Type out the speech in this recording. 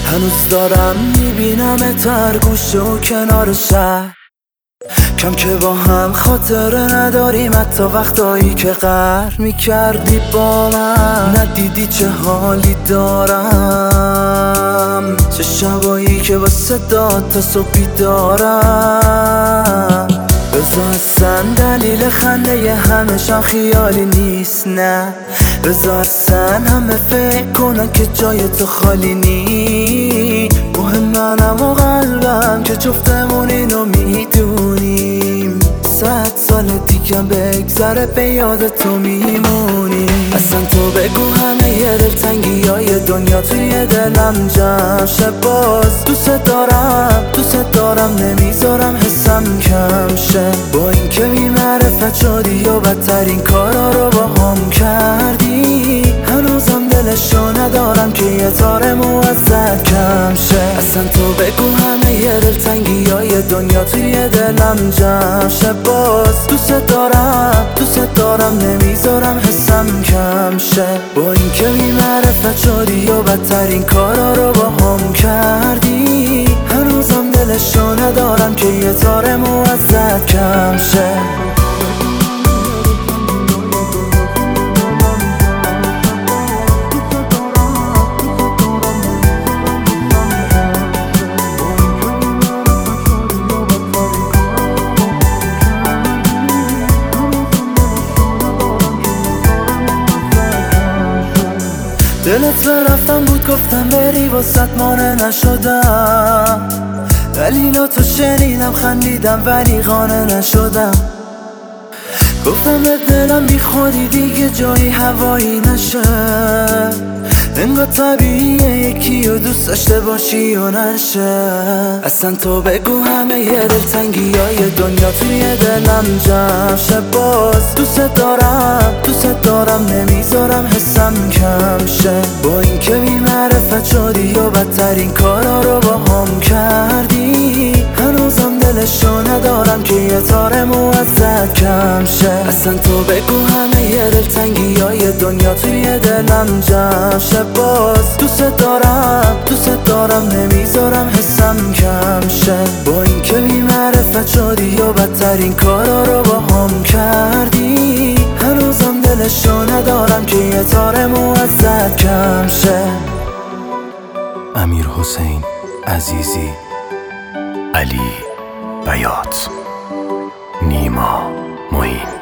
هنوز دارم میبینم تر گوشه و کنار شهر، کم که با هم خاطره نداریم، حتی وقتایی که قهر میکردی با من. ندیدی چه حالی دارم، چه شبایی که با صدات تا صبح بیدارم. بذار اصلا دلیل خنده همشان خیالی نیست، نه بذار اصلا همه فکر کنن که جای تو خالی نی. مهم منم و قلبم که جفتمون اینو میدونیم، 100 سال دیگه بگذره به یاد تو میمونیم. اصلا تو بگو همه دلتنگی های دنیا توی دلم جمع شه. باز دوست دارم نمیذارم حسم کم شه. با این که بی‌معرفت شدی و بدترین کارا رو با هم کردی، هنوزم دلشو ندارم که یه تار موزت کم شه. اصلا تو بگو همه دلتنگی های دنیا توی دلم جمع شه. باز دوست دارم نمیذارم حسم کم شه. با این که بی‌معرفت شدی و بدترین کارا رو با هم کردی، هنوزم دلشو ندارم که یه تار موزت کم شه. دلت برفتم بود گفتم بری واسط مانع نشدم، دلیلاتو شنیدم خندیدم ولی قانع نشدم. گفتم به دلم بی خودی دیگه جایی هوایی نشه، انگار طبیعیه یکی و دوست داشته باشی و نشه. اصلا تو بگو همه دلتنگی های دنیا توی دلم جمع شه. باز دوست دارم نمیذارم حسم کم شه. با این که بی‌معرفت شدی و بدترین کارا رو با هم کردی، هنوزم دلشو ندارم که یه تار موزت کم شه. اصلا تو بگو همه دلتنگی های دنیا توی دلم جمع شه. باز دوست دارم نمیذارم حسم کم شه. با این که بی‌معرفت شدی و بدترین کارا رو با هم کردی، هنوزم دلشو ندارم که یه تار موزت کم شه. امیرحسین عزیزی، علی بیات، نیما معین.